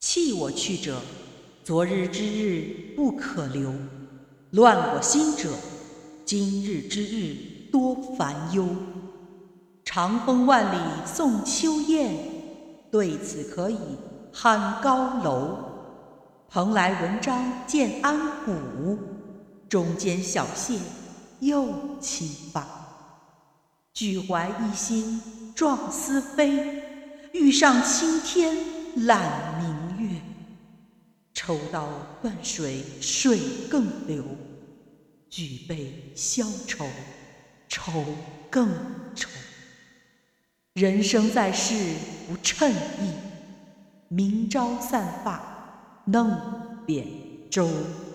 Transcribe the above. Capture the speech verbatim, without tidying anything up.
弃我去者，昨日之日不可留；乱我心者，今日之日多烦忧。长风万里送秋雁，对此可以酣高楼。蓬莱文章建安骨，中间小谢又齐发。举怀一心壮思飞，欲上青天揽明月。抽刀断水水更流，举杯消愁愁更愁。人生在世不称意，明朝散发能扁舟。